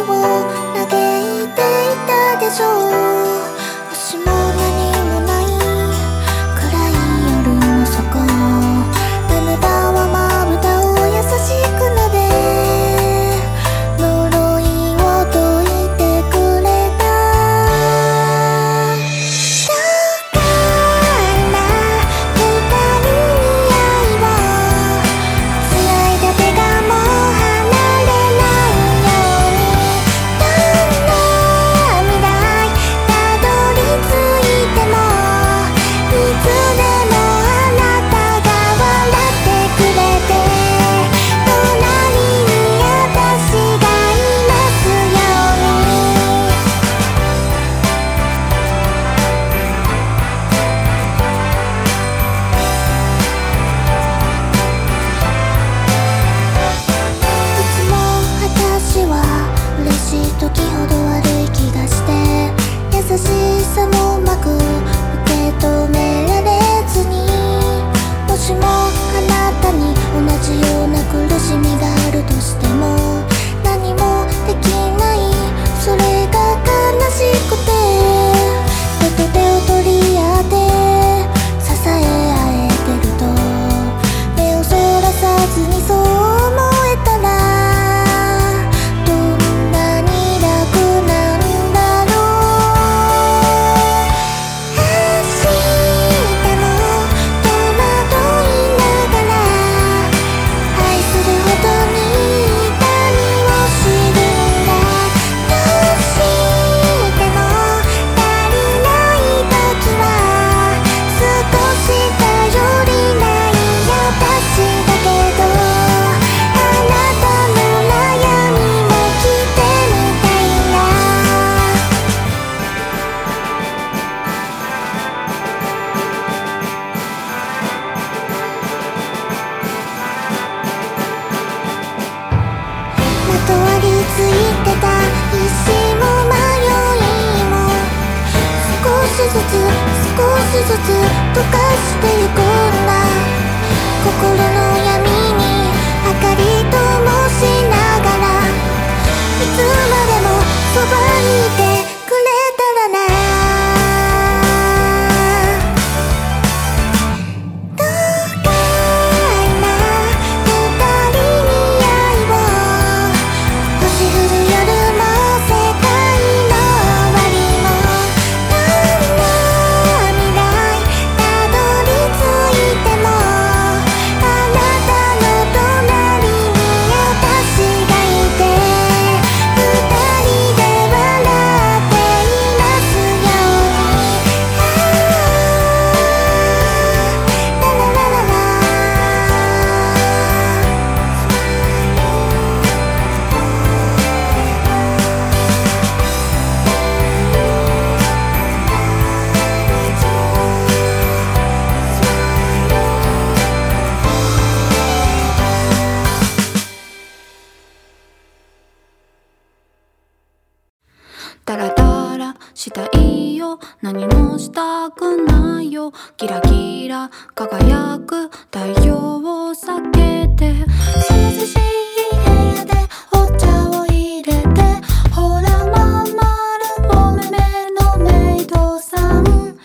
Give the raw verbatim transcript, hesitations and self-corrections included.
嘆いていたでしょう。星も何もない暗い夜の底、涙はまぶたを優しく撫で呪いを解いてくれた。だから二人に愛をつないだ手がもう離れないように。どんな未来たどり着いてもいつでもあなたが笑ってくれて、隣に私がいますように。いつも私は嬉しい時ほど悪い気がして、優しさもうまく受け止められずに、もしもあなたに同じような苦しみがあるとしても何もできない、それが悲しくて、手と手を取り合って支え合えてると、目をそらさずにそう思えたらどんなに楽なんだろう。明日も戸惑いながら愛するほどに痛みを知るんだ。どうしても足りない時は少し頼りない私だけど、あなたの悩みも聞いてみたいな。まとわりついてた意志も迷いも少しずつ少しずつ溶かしてゆくんだ。心の闇に明かり灯しながらいつまでもそばにいてくれたらな。どうかな二人に愛を星降る夜も世界の終わりも、どんな未来たどり着いてもあなたの隣に私がいて、二人で笑っていますように。ラララララ。 ダラダラしたいよ、何もしたくないよ、キラキラ輝く太陽を避けて涼しい部屋で